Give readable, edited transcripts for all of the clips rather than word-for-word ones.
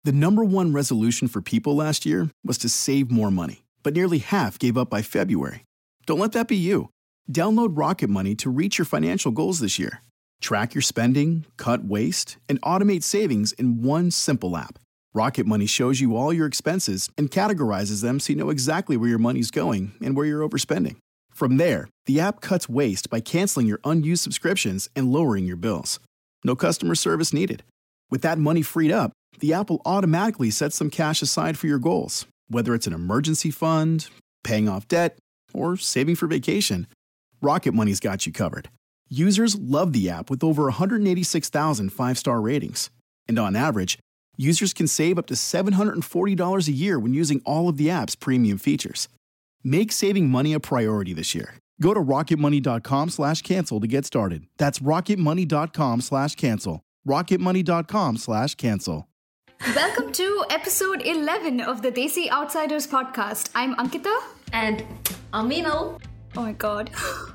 The number one resolution for people last year was to save more money, but nearly half gave up by February. Don't let that be you. Download Rocket Money to reach your financial goals this year. Track your spending, cut waste, and automate savings in one simple app. Rocket Money shows you all your expenses and categorizes them so you know exactly where your money's going and where you're overspending. From there, the app cuts waste by canceling your unused subscriptions and lowering your bills. No customer service needed. With that money freed up, the app will automatically set some cash aside for your goals, whether it's an emergency fund, paying off debt, or saving for vacation. Rocket Money's got you covered. Users love the app with over 186,000 five-star ratings. And on average, users can save up to $740 a year when using all of the app's premium features. Make saving money a priority this year. Go to rocketmoney.com/cancel to get started. That's rocketmoney.com/cancel. rocketmoney.com/cancel. Welcome to episode 11 of the Desi Outsiders podcast. I'm Ankita. And I'm Meenal. Oh my god.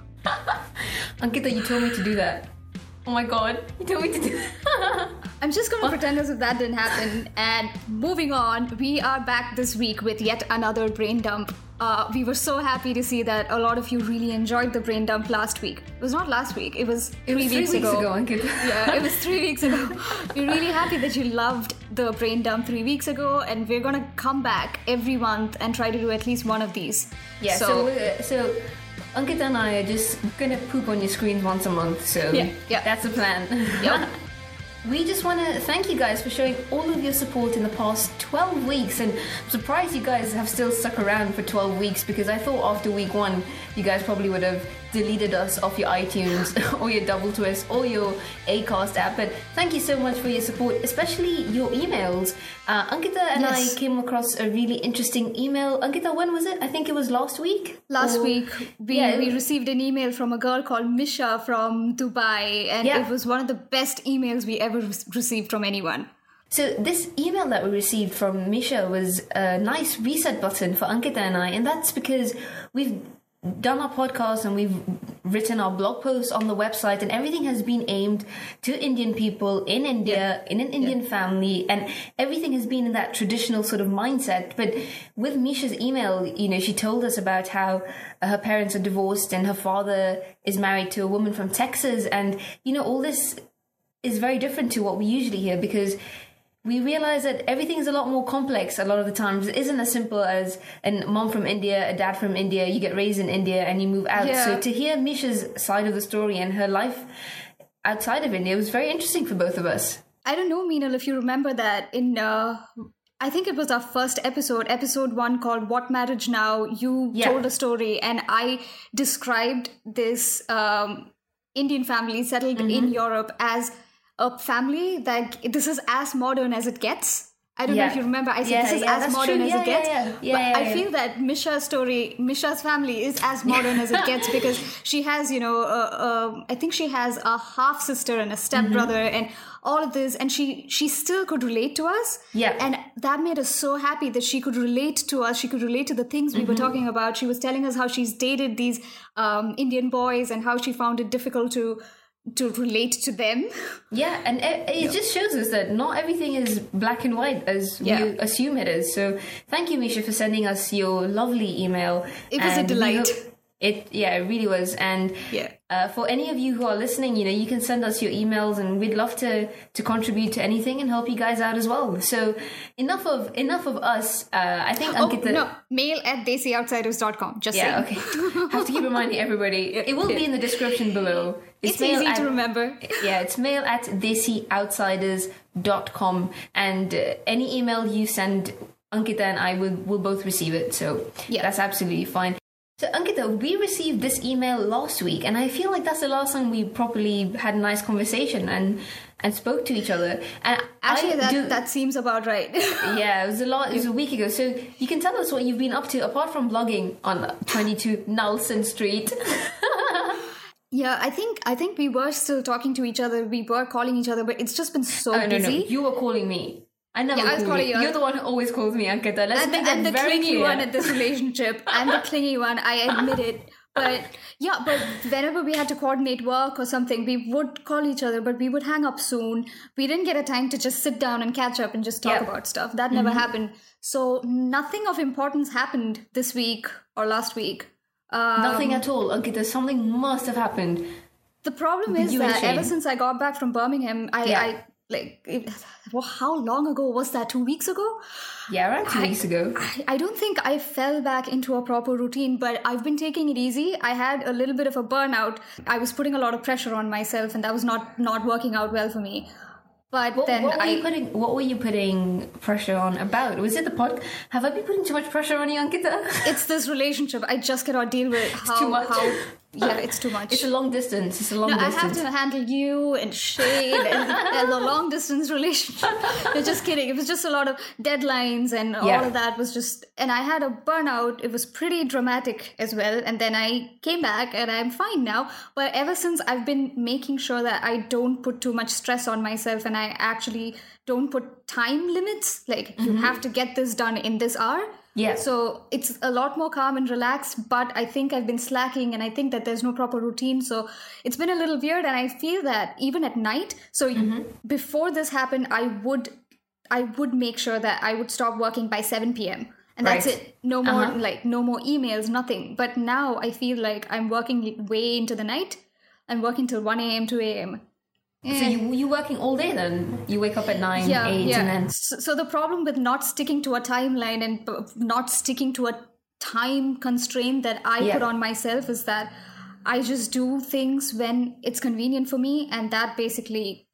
Ankita, you told me to do that. Oh my god, you told me to do that. I'm just going to pretend as if that didn't happen. And moving on, we are back this week with yet another brain dump. We were so happy to see that a lot of you really enjoyed the brain dump last week. It was not last week, it was 3 weeks ago. Ankita. Yeah, it was 3 weeks ago. We're really happy that you loved the brain dump 3 weeks ago, and we're going to come back every month and try to do at least one of these. Yeah, so Ankita and I are just gonna poop on your screens once a month, so yeah. That's the plan. Yep. We just want to thank you guys for showing all of your support in the past 12 weeks, and I'm surprised you guys have still stuck around for 12 weeks, because I thought after week 1 you guys probably would have deleted us off your iTunes or your Double Twist or your Acast app. But thank you so much for your support, especially your emails. Ankita and I came across a really interesting email. Ankita, when was it? I think it was last week. Last week, we received an email from a girl called Misha from Dubai, and it was one of the best emails we ever received from anyone. So this email that we received from Misha was a nice reset button for Ankita and I, and that's because we've done our podcast and we've written our blog posts on the website, and everything has been aimed to Indian people in India, in an Indian family, and everything has been in that traditional sort of mindset. But with Misha's email, she told us about how her parents are divorced and her father is married to a woman from Texas, and all this is very different to what we usually hear, because we realize that everything is a lot more complex a lot of the times. It isn't as simple as a mom from India, a dad from India, you get raised in India and you move out. Yeah. So to hear Misha's side of the story and her life outside of India was very interesting for both of us. I don't know, Meenal, if you remember that in... I think it was our first episode 1 called What Marriage Now? You told a story and I described this Indian family settled in Europe as a family that this is as modern as it gets. I don't know if you remember. I said this is as modern as it gets. I feel that Misha's family is as modern as it gets, because she has, I think she has a half sister and a stepbrother and all of this, and she still could relate to us. Yeah. And that made us so happy that she could relate to us. She could relate to the things we were talking about. She was telling us how she's dated these Indian boys and how she found it difficult to relate to them. Yeah, and it just shows us that not everything is black and white as we assume it is. So thank you, Misha, for sending us your lovely email. It was a delight. It really was. And for any of you who are listening, you can send us your emails, and we'd love to contribute to anything and help you guys out as well. So enough of us. I think Ankita... mail@desioutsiders.com. Just saying. Okay. Have to keep reminding everybody. It will be in the description below. It's easy to remember. Yeah, it's mail@desioutsiders.com, and any email you send, Ankita and I will both receive it. So that's absolutely fine. So Ankita, we received this email last week, and I feel like that's the last time we properly had a nice conversation and spoke to each other. And actually, that seems about right. Yeah, it was a week ago. So you can tell us what you've been up to apart from blogging on 22 Nelson Street. Yeah, I think we were still talking to each other. We were calling each other, but it's just been so busy. No, you were calling me. I never call you. You're the one who always calls me Ankita. Let's make that very clear. I'm the clingy one in this relationship. I'm the clingy one. I admit it. But whenever we had to coordinate work or something, we would call each other, but we would hang up soon. We didn't get a time to just sit down and catch up and just talk about stuff. That never happened. So nothing of importance happened this week or last week. Nothing at all. Okay, something must have happened. The problem is that ever since I got back from Birmingham, how long ago was that? 2 weeks ago? Yeah, around 2 weeks ago. I don't think I fell back into a proper routine, but I've been taking it easy. I had a little bit of a burnout. I was putting a lot of pressure on myself, and that was not working out well for me. But what were you putting pressure on about? Was it the pod? Have I been putting too much pressure on you, Ankita? It's this relationship. I just cannot deal with it's too much. It's a long distance. I have to handle you and Shane and the long distance relationship. No, just kidding. It was just a lot of deadlines and all of that was just... And I had a burnout. It was pretty dramatic as well. And then I came back and I'm fine now. But ever since, I've been making sure that I don't put too much stress on myself and I actually don't put time limits. Like, you have to get this done in this hour. Yeah. So it's a lot more calm and relaxed, but I think I've been slacking and I think that there's no proper routine. So it's been a little weird, and I feel that even at night. So before this happened, I would make sure that I would stop working by 7 p.m. And that's it. No more no more emails, nothing. But now I feel like I'm working way into the night. I'm working till 1 a.m., 2 a.m. So you working all day then? You wake up at 9, 8 and then... So the problem with not sticking to a timeline and not sticking to a time constraint that I put on myself is that I just do things when it's convenient for me, and that basically...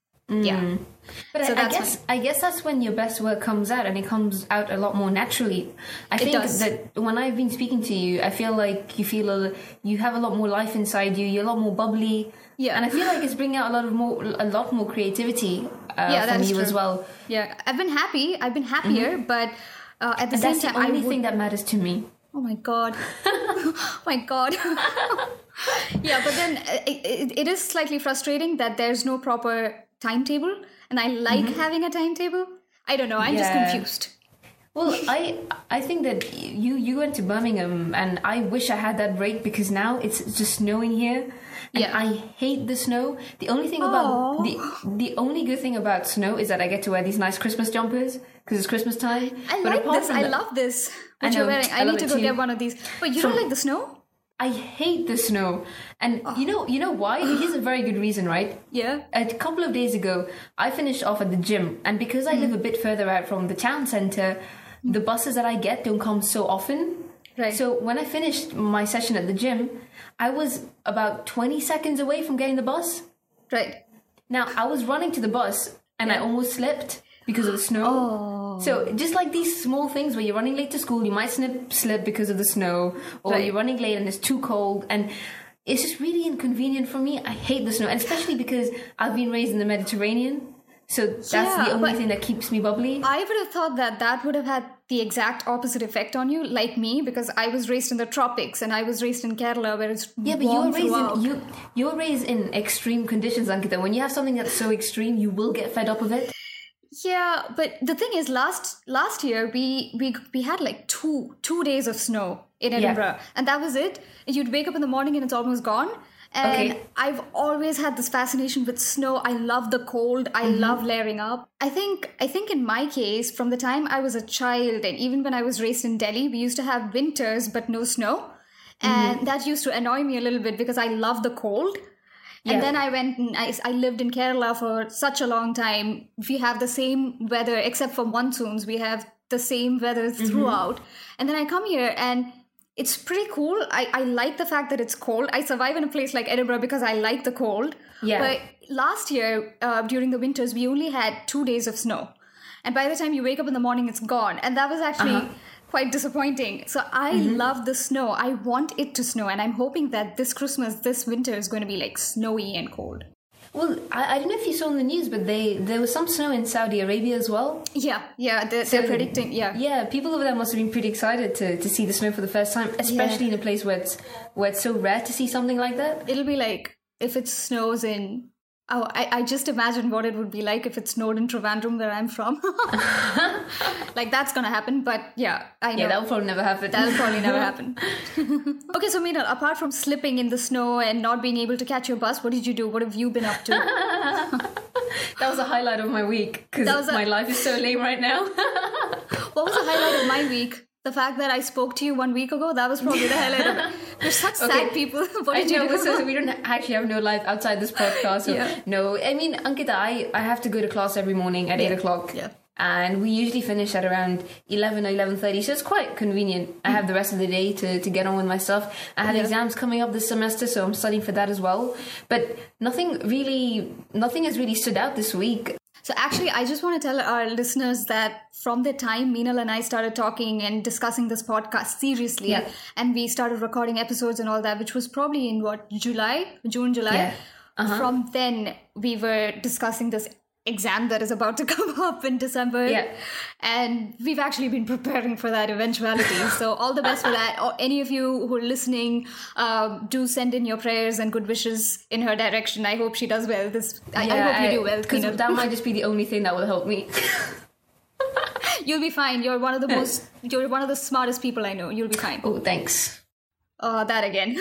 But so I guess that's when your best work comes out, and it comes out a lot more naturally. I think that when I've been speaking to you, I feel like you have a lot more life inside you. You're a lot more bubbly. Yeah, and I feel like it's bringing out a lot more creativity from you as well. Yeah, I've been happy. I've been happier, but at the same time, that's the only thing that matters to me. Oh my god! Oh my god! Yeah, but then it is slightly frustrating that there's no proper timetable, and I like having a timetable. I don't know. I'm just confused. Well, I think that you went to Birmingham, and I wish I had that break because now it's just snowing here. And I hate the snow. The only thing about the only good thing about snow is that I get to wear these nice Christmas jumpers because it's Christmas time. I love this. What you're wearing. I need to go get one of these. But you don't like the snow? I hate the snow. And you know why? Here's a very good reason, right? Yeah. A couple of days ago, I finished off at the gym, and because I live a bit further out from the town centre, the buses that I get don't come so often. Right. So when I finished my session at the gym, I was about 20 seconds away from getting the bus. Right. Now, I was running to the bus and I almost slipped because of the snow. Oh. So just like these small things where you're running late to school, you might slip because of the snow, or you're running late and it's too cold, and it's just really inconvenient for me. I hate the snow, and especially because I've been raised in the Mediterranean. So that's the only thing that keeps me bubbly. I would have thought that would have had the exact opposite effect on you, like me, because I was raised in the tropics and I was raised in Kerala where it's warm throughout. You were raised in extreme conditions, Ankita. When you have something that's so extreme, you will get fed up of it. Yeah, but the thing is, last year we had like two days of snow in Edinburgh, and that was it. You'd wake up in the morning and it's almost gone. And I've always had this fascination with snow. I love the cold. I love layering up. I think in my case, from the time I was a child, and even when I was raised in Delhi, we used to have winters but no snow. And that used to annoy me a little bit because I love the cold. Yeah. And then I went and I lived in Kerala for such a long time. We have the same weather, except for monsoons. We have the same weather throughout. And then I come here and it's pretty cool. I like the fact that it's cold. I survive in a place like Edinburgh because I like the cold. Yeah. But last year, during the winters, we only had 2 days of snow. And by the time you wake up in the morning, it's gone. And that was actually quite disappointing. So I love the snow. I want it to snow. And I'm hoping that this winter is going to be like snowy and cold. Well, I don't know if you saw in the news, but there was some snow in Saudi Arabia as well. Yeah, they're predicting, Yeah, people over there must have been pretty excited to see the snow for the first time, especially in a place where it's so rare to see something like that. It'll be like, if it snows in... I just imagine what it would be like if it snowed in Trivandrum, where I'm from. Like, that's gonna happen, but yeah, I know. Yeah, that will probably never happen. That'll probably never happen. Okay, so Meenal, apart from slipping in the snow and not being able to catch your bus, what did you do? What have you been up to? That was a highlight of my week, because my life is so lame right now. What was the highlight of my week? The fact that I spoke to you 1 week ago, that was probably the highlight of it. We're such sad people. What did you do? So we don't actually have no life outside this podcast. So no, I mean, Ankita, I have to go to class every morning at 8 o'clock. Yeah. And we usually finish at around 11 or 11:30, so it's quite convenient. I have the rest of the day to get on with my stuff. I have exams coming up this semester, so I'm studying for that as well. But nothing has really stood out this week. So actually, I just want to tell our listeners that from the time Meenal and I started talking and discussing this podcast seriously, and we started recording episodes and all that, which was probably in June, July. Yeah. From then, we were discussing this exam that is about to come up in December. Yeah. And we've actually been preparing for that eventuality. So all the best for that. Or any of you who are listening, do send in your prayers and good wishes in her direction. I hope she does well. I hope you do well. Because that might just be the only thing that will help me. You'll be fine. You're one of the smartest people I know. You'll be fine. Oh, thanks. That again.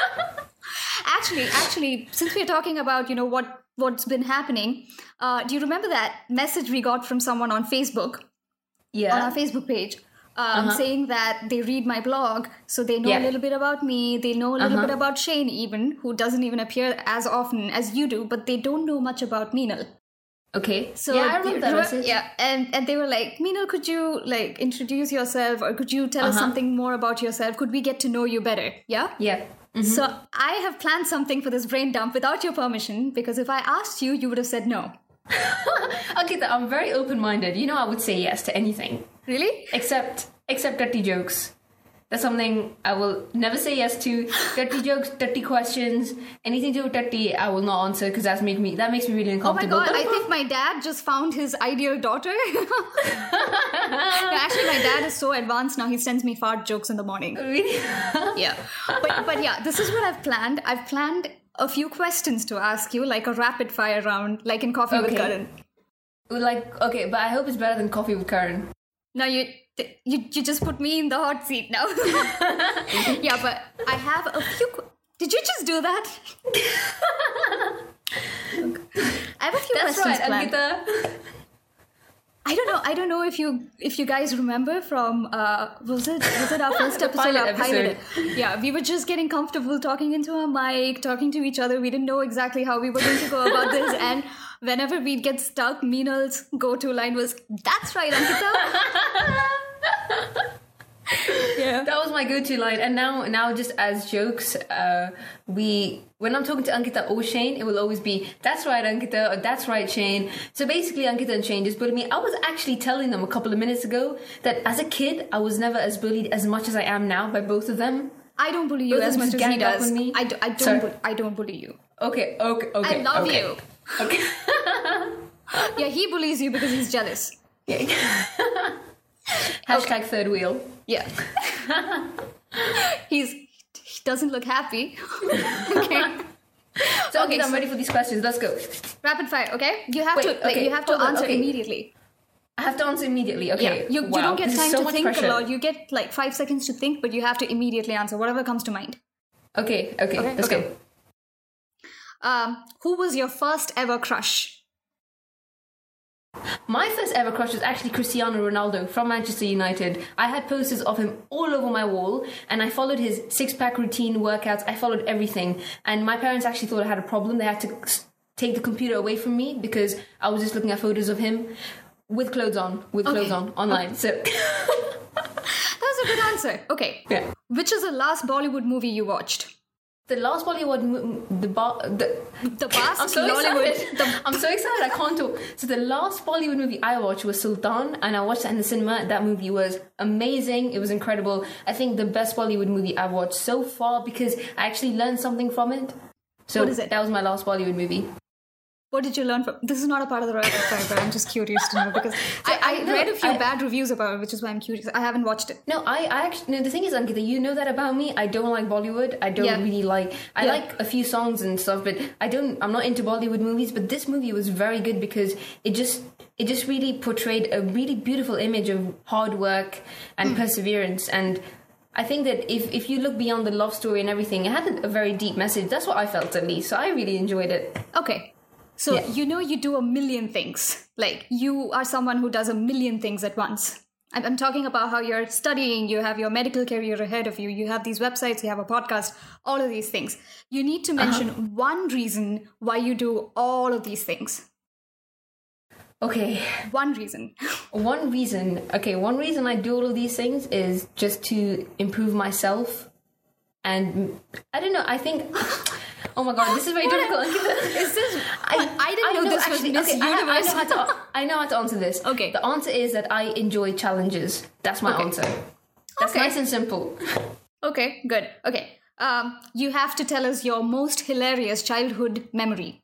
Actually, since we're talking about, what's been happening, do you remember that message we got from someone on Facebook? Yeah. On our Facebook page, saying that they read my blog, so they know a little bit about me. They know a little bit about Shane, even, who doesn't even appear as often as you do, but they don't know much about Meenal. Okay. So yeah, I remember that message. Yeah, and they were like, Meenal, could you introduce yourself, or could you tell us something more about yourself? Could we get to know you better? Yeah? Yeah. Mm-hmm. So I have planned something for this brain dump without your permission, because if I asked you, you would have said no. Okay, I'm very open-minded. I would say yes to anything. Really? Except dirty jokes. That's something I will never say yes to. Dirty jokes, dirty questions, anything to do with dirty, I will not answer, because that makes me really uncomfortable. Oh my god, I think my dad just found his ideal daughter. No, actually, my dad is so advanced now, he sends me fart jokes in the morning. Really? Yeah. But yeah, this is what I've planned. I've planned a few questions to ask you, like a rapid fire round, like in Coffee with Karan. Okay, but I hope it's better than Coffee with Karan. No, you just put me in the hot seat now. Yeah, but I have a few... Did you just do that? I have a few questions planned. Ankita. I don't know if you guys remember from was it our first episode? Our pilot. Yeah, we were just getting comfortable talking into a mic, talking to each other. We didn't know exactly how we were going to go about this, and whenever we'd get stuck, Meenal's go-to line was, "That's right, Ankita." Yeah, that was my go-to line. And now just as jokes, when I'm talking to Ankita or Shane, it will always be, "That's right, Ankita," or "That's right, Shane." So basically, Ankita and Shane just bullied me. I was actually telling them a couple of minutes ago that as a kid, I was never as bullied as much as I am now by both of them. I don't bully you as much as he does. Me. I don't bully you. Okay. I love you. Okay. Yeah, he bullies you because he's jealous. Yeah. Hashtag third wheel. Yeah. He doesn't look happy. Okay. So okay, I'm ready for these questions. Let's go. Rapid fire, okay? You have to answer immediately. I have to answer immediately. Okay. Yeah. You don't get time to think a lot. You get 5 seconds to think, but you have to immediately answer whatever comes to mind. Okay. Let's go. Who was your first ever crush? My first ever crush was actually Cristiano Ronaldo from Manchester United. I had posters of him all over my wall, and I followed his six-pack routine, workouts. I followed everything. And my parents actually thought I had a problem. They had to take the computer away from me because I was just looking at photos of him with clothes on, online. So that was a good answer. Okay. Yeah. Which is the last Bollywood movie you watched? The last Bollywood, I'm so excited. I'm so excited. I can't talk. So the last Bollywood movie I watched was Sultan, and I watched that in the cinema. That movie was amazing. It was incredible. I think the best Bollywood movie I've watched so far because I actually learned something from it. So what is it? That was my last Bollywood movie. What did you learn from? This is not a part of the rapid fire, but I'm just curious to know because I read a few bad reviews about it, which is why I'm curious. I haven't watched it. No, I actually. No, the thing is, Ankita, you know that about me. I don't like Bollywood. I don't really like. I like a few songs and stuff, but I'm not into Bollywood movies. But this movie was very good because it just it just really portrayed a really beautiful image of hard work and perseverance. And I think that if you look beyond the love story and everything, it had a very deep message. That's what I felt, at least. So I really enjoyed it. Okay. So, you do a million things. Like, you are someone who does a million things at once. I'm talking about how you're studying, you have your medical career ahead of you, you have these websites, you have a podcast, all of these things. You need to mention one reason why you do all of these things. Okay. One reason. One reason I do all of these things is just to improve myself. And I don't know, I think... Oh my god, this is very difficult. Is this... I didn't know this was Miss Universe. I know how to answer this. Okay. The answer is that I enjoy challenges. That's my answer. That's nice and simple. Okay, good. Okay. You have to tell us your most hilarious childhood memory.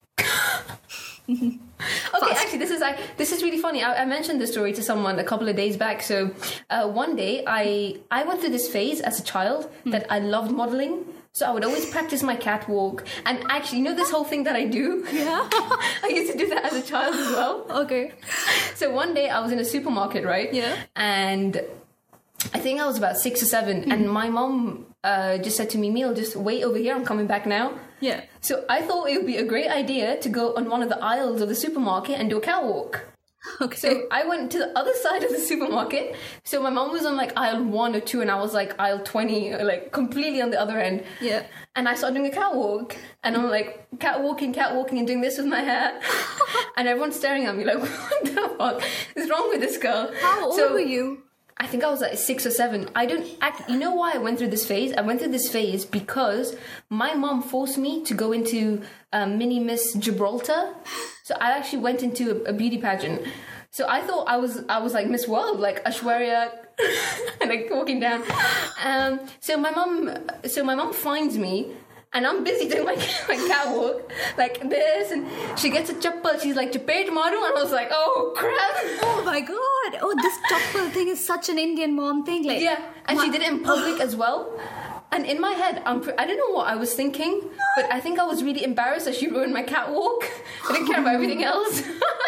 Okay, actually, this is really funny. I mentioned this story to someone a couple of days back. So one day, I went through this phase as a child that I loved modeling. So I would always practice my catwalk. And actually, you know this whole thing that I do? Yeah. I used to do that as a child as well. Okay. So one day I was in a supermarket, right? Yeah. And I think I was about 6 or 7. And my mom just said to me, Mil, just wait over here. I'm coming back now. Yeah. So I thought it would be a great idea to go on one of the aisles of the supermarket and do a catwalk. Okay. So I went to the other side of the supermarket. So my mom was on like aisle 1 or 2 and I was like aisle 20, like completely on the other end. Yeah. And I started doing a catwalk. And I'm like catwalking and doing this with my hair. And everyone's staring at me like, what the fuck is wrong with this girl? How old were you? I think I was like 6 or 7. You know why I went through this phase? I went through this phase because my mom forced me to go into Mini Miss Gibraltar. So I actually went into a beauty pageant. So I thought I was like Miss World, like Aishwarya, like walking down. So my mom finds me. And I'm busy doing my catwalk like this, and she gets a chappal. She's like, "Chapet maru," and I was like, "Oh crap!" Oh my god! Oh, this chappal thing is such an Indian mom thing. Like, yeah, and she did it in public as well. And in my head, I don't know what I was thinking, but I think I was really embarrassed that she ruined my catwalk. I didn't care about everything else.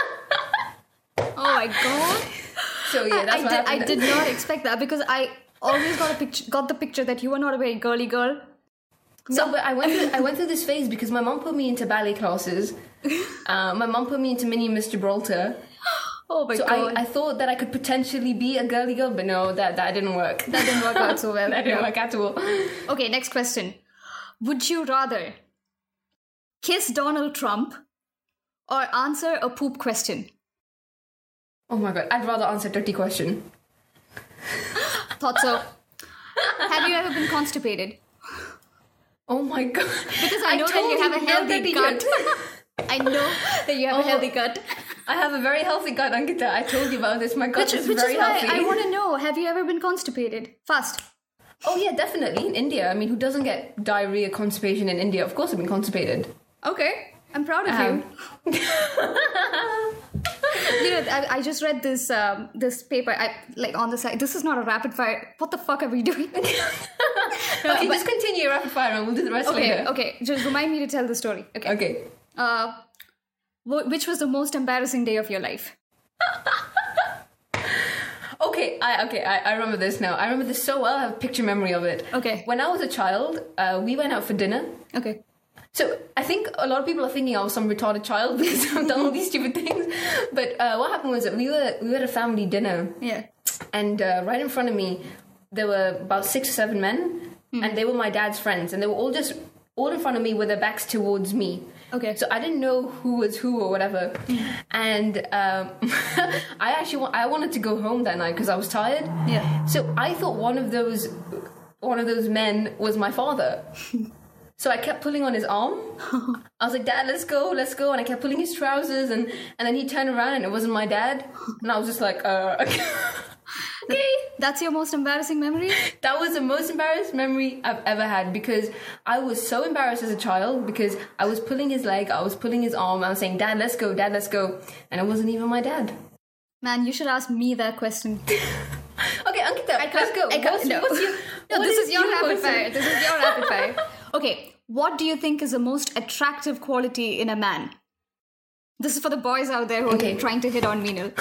Oh my god! So yeah, that's what happened. I did not expect that because I always got the picture that you were not a very girly girl. So, but I went through this phase because my mom put me into ballet classes. My mom put me into Mini Miss Gibraltar. Oh my god! So I thought that I could potentially be a girly girl, but no, that didn't work. That didn't work out so well. That didn't work at all. Okay, next question. Would you rather kiss Donald Trump or answer a poop question? Oh my god, I'd rather answer a dirty question. Thought so. Have you ever been constipated? Oh my god. Because I know that you have a healthy gut. I know that you have a healthy gut. I have a very healthy gut, Ankita. I told you about this. My gut is very healthy. I want to know, have you ever been constipated? Fast. Oh yeah, definitely. In India. I mean, who doesn't get diarrhea, constipation in India? Of course I've been constipated. Okay. I'm proud of you. You know, I just read this this paper on the side. This is not a rapid fire. What the fuck are we doing? Okay, just continue your rapid fire and we'll do the rest later. Okay, just remind me to tell the story. Okay. Which was the most embarrassing day of your life? Okay, I remember this now. I remember this so well. I have a picture memory of it. Okay. When I was a child, we went out for dinner. Okay. So I think a lot of people are thinking I was some retarded child because I've done all these stupid things. But what happened was that we were at a family dinner. Yeah. And right in front of me, there were about 6 or 7 men. And they were my dad's friends. And they were all in front of me with their backs towards me. Okay. So I didn't know who was who or whatever. And I wanted to go home that night because I was tired. Yeah. So I thought one of those men was my father. So I kept pulling on his arm. I was like, "Dad, let's go. And I kept pulling his trousers, and then he turned around and it wasn't my dad. And I was just like, okay. That's your most embarrassing memory? That was the most embarrassing memory I've ever had because I was so embarrassed as a child because I was pulling his leg, I was pulling his arm, I was saying, Dad, let's go. And it wasn't even my dad. Man, you should ask me that question. Okay, Ankita, let's go. This is your rapid fire. Okay, what do you think is the most attractive quality in a man? This is for the boys out there who are trying to hit on Meenal.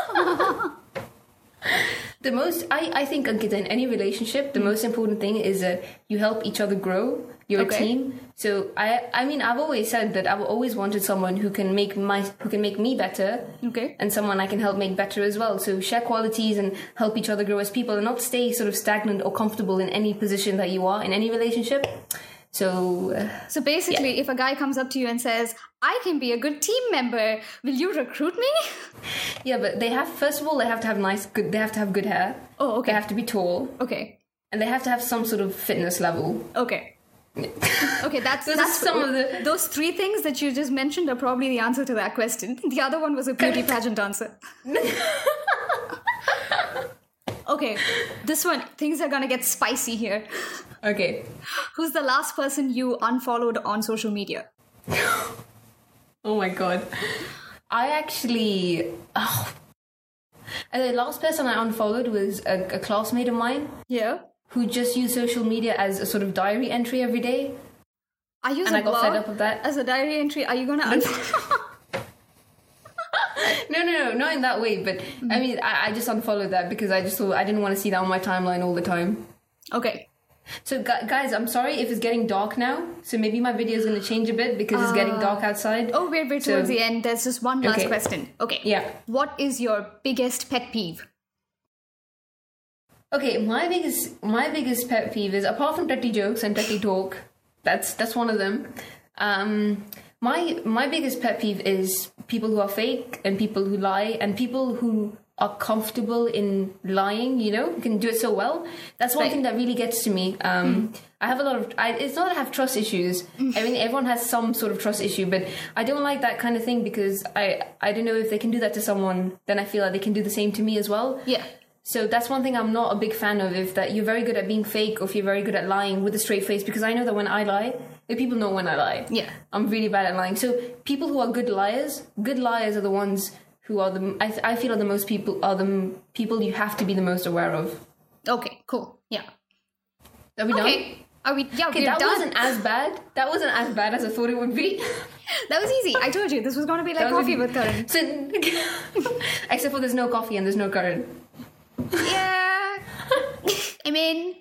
I think, Ankita, in any relationship, the most important thing is that you help each other grow. You're a team. So I mean, I've always said that I've always wanted someone who can make me better. Okay. And someone I can help make better as well. So share qualities and help each other grow as people, and not stay sort of stagnant or comfortable in any position that you are in any relationship. So basically, if a guy comes up to you and says, "I can be a good team member, will you recruit me?" Yeah, but they have to have good hair. Oh, okay. They have to be tall. Okay. And they have to have some sort of fitness level. Okay. Okay, that's some of the... Those 3 things that you just mentioned are probably the answer to that question. The other one was a beauty pageant answer. Okay, this one, things are gonna get spicy here. Okay. Who's the last person you unfollowed on social media? Oh my god. I actually... the last person I unfollowed was a classmate of mine. Yeah. Who just used social media as a sort of diary entry every day. I use and a I got blog fed up of that. As a diary entry. Are you gonna unfollow? No, not in that way. But I mean, I just unfollowed that because I just thought I didn't want to see that on my timeline all the time. Okay. So guys, I'm sorry if it's getting dark now. So maybe my video is going to change a bit because it's getting dark outside. Oh, we're towards the end. There's just one last question. Okay. Yeah. What is your biggest pet peeve? Okay, my biggest pet peeve is, apart from dirty jokes and dirty talk, that's one of them. My biggest pet peeve is people who are fake and people who lie and people who are comfortable in lying, who can do it so well. That's one thing that really gets to me. I have a lot of... it's not that I have trust issues. I mean, everyone has some sort of trust issue, but I don't like that kind of thing because I don't know if they can do that to someone, then I feel like they can do the same to me as well. Yeah. So that's one thing I'm not a big fan of, if that you're very good at being fake or if you're very good at lying with a straight face, because I know that when I lie, people know when I lie. Yeah. I'm really bad at lying. So people who are good liars are the ones who are I feel are the people you have to be the most aware of. Okay, cool. Yeah. Are we done? Are we? Yeah, okay, that done. Wasn't as bad. That wasn't as bad as I thought it would be. That was easy. I told you this was going to be like coffee with currant. So, except for there's no coffee and there's no currant. Yeah. I mean,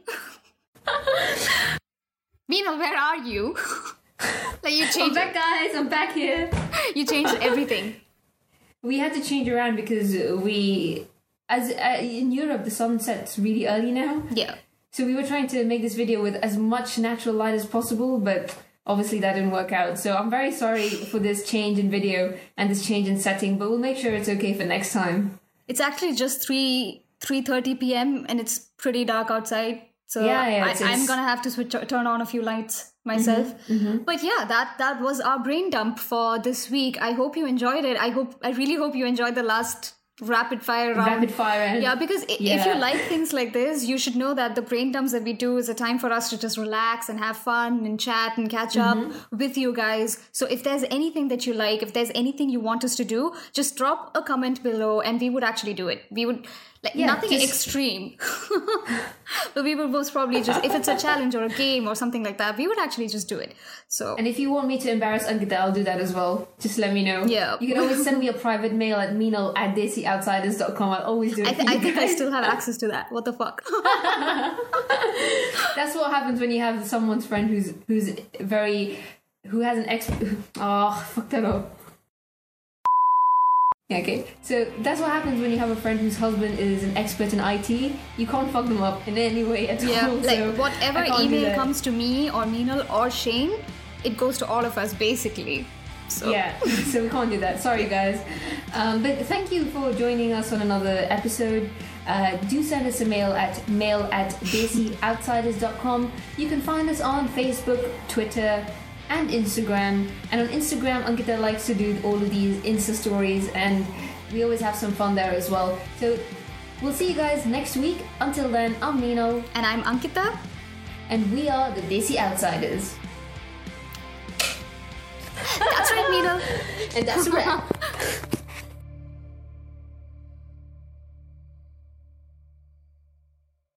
Meenal, where are you? Like you changed. I'm back, guys. I'm back here. You changed everything. We had to change around because in Europe, the sun sets really early now. Yeah. So we were trying to make this video with as much natural light as possible, but obviously that didn't work out. So I'm very sorry for this change in video and this change in setting, but we'll make sure it's okay for next time. It's actually just 3:30 p.m. and it's pretty dark outside. So I'm going to have to turn on a few lights myself. Mm-hmm. But yeah, that was our brain dump for this week. I hope you enjoyed it. I really hope you enjoyed the last rapid fire round. Yeah, because if you like things like this, you should know that the brain dumps that we do is a time for us to just relax and have fun and chat and catch up with you guys. So if there's anything that you like, if there's anything you want us to do, just drop a comment below and we would actually do it. We would... nothing extreme. But we would most probably just, if it's a challenge or a game or something like that, we would actually just do it. So, and if you want me to embarrass Ankita, I'll do that as well. Just let me know. Yeah. You can always send me a private mail at meenal@desioutsiders.com. I'll always do it. I think I still have access to that. What the fuck? That's what happens when you have someone's friend who has an fuck that up. Okay, so that's what happens when you have a friend whose husband is an expert in IT. You can't fuck them up in any way at all. Yeah, so whatever email comes to me or Meenal or Shane, it goes to all of us basically. So. Yeah, so we can't do that. Sorry, guys. But thank you for joining us on another episode. Do send us a mail at mail@desioutsiders.com. You can find us on Facebook, Twitter, and Instagram. And on Instagram, Ankita likes to do all of these Insta stories, and we always have some fun there as well. So we'll see you guys next week. Until then, I'm Meenal. And I'm Ankita. And we are the Desi Outsiders. That's right, Meenal. And that's a wrap.